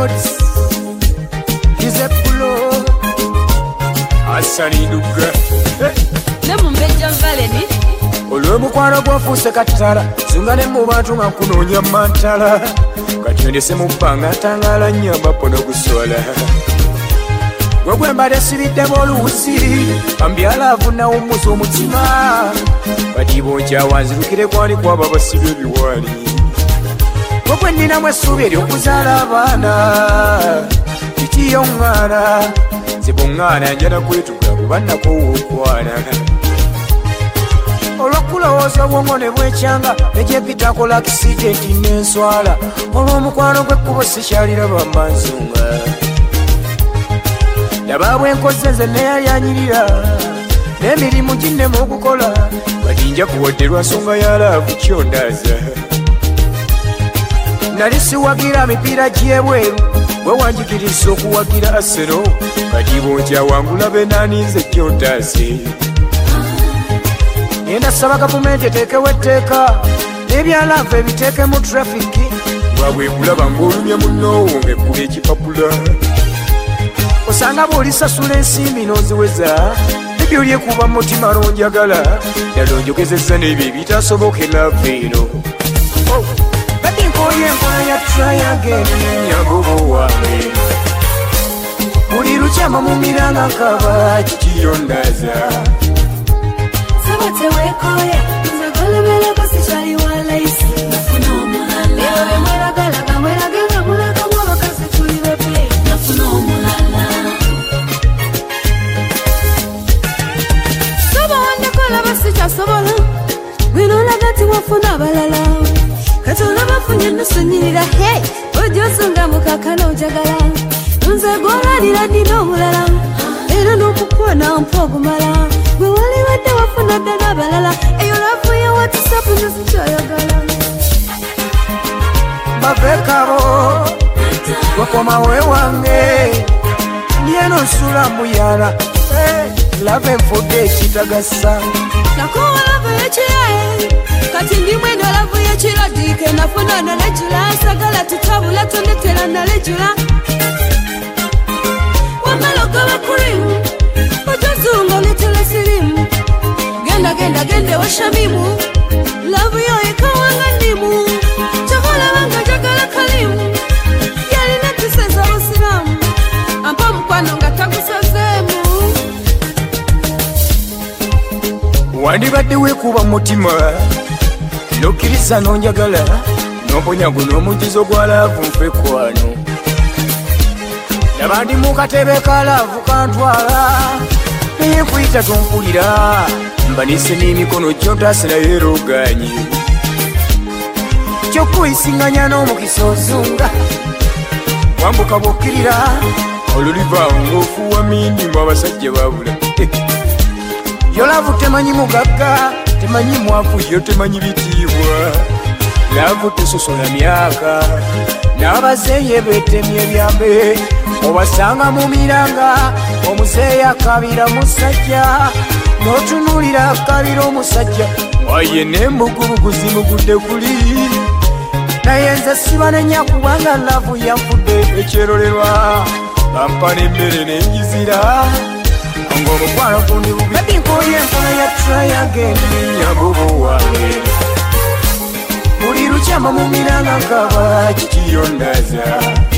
Records. He's a pro. Asani Duga. Nemumbeja Valeni. Olw'omukwano gwafuuse katala singane mu bantu nga nkunoonya mantala kati ndese mu bbanga ntangala nnyo ambapo n'okuswala gwe mbadde sibiddemu oluwuzi ambyalaavu nawummuza omutima kati bonkyawanzirukire kwani kwabo abasiba ebiwaali gwe nninamu essuubi ery'okuzaala abaana kikiyoŋŋaana nze boŋŋaana njala kwetuga kuba nakow'okwana olw'okulowooza obwongo ne bwekyanga egyepitakola akisidenti n'enswala olw'omukwano gw'ekkubo sikyaliraba manzunga laba bwenkoze nze neyayanyirira n'emirimu ginnemu okukola kati nja kuwadde lwa nsonga ya laavu kyondaaza nali siwagira mipiira gy'ebweru bwewanjigiriza okuwagira asero kati bonkyawangula benaaninze kyondaase Yenda saba gavumenti eteekewo etteeka n'ebyalaavu ebiteeke mu trafiki bwabwe kulaba ng'olumya munnoowo ng'ekkula ekipapula osanga bw'olisasula ensimbi n'oziweza ebyo lyekuba mu mutima n'onjagala ddala onjogezezza n'ebyo ebitasobokera veero kati nkooye enkola ya trayageni nyagobo wange buli lukyama mu miranga nkaba kikiyondaza Tewekoya, nzakolebela kasichali walaisi nafuna omulala ewe mwelagala mwelagala mulaka mwabakazi tuli bepe nafuna omulala soba wandekola basikyasobola gwinolaga ti wafuna abalala kati olabafunye nosonyirira hey ojosonga mukakana ojagala nze gwolalira nina omulala era n'okukona mpa ogumala gwe wali wadde wafuna ddala abalala eyo laavu ya watisapu nzikyoyagala bavekabo wakomawe wange lyeno nsula muyala lava enfudde ekitagasa nakowa laavu yekirae kati ndimwendo laavu yekiradike nafuna nalejula sagala tutabula tondetera nalejula wamaloga bakurimu ojozunga letela sirimu genda washamimu lavu yo ekawanga ndimu chakola wanga jagala kalimu yalina tuseza abasiramu ampa mukwano nga tagusazemu wandibadde weekuba mu mutima n'okkiriza n'onjagala n'omponyago n'omugizo gwa laavu nfekwano nabandi mu katebe ka laavu kantwala naye nkuyita tompulira mbanise n'emikono gyontaase nayo eroganye kyokuyisinganya n'omukisa ozunga wambuka bwokkirira oluliva ng'ofuuwa mindimu abasajja babula yo laavu temanyi mugagga temanyi mwavu yo temanyi bitiibwa laavu tesosola myaka n'abazeeye beetemye ebyambe obasanga mu miranga omuzeeyi akabira musajja n'otunuulira akabira omusajja waye n'embugubugu zimugudde kuli naye nze siba nenya kubanga laavu yanfudde ekyerolerwa ampa n'emmere n'enjizira ng'omukwano gundi bubi kati nkooye enkola ya trayageni nyagobo wange buli lukyama mu miranga nkaba kikiyondaza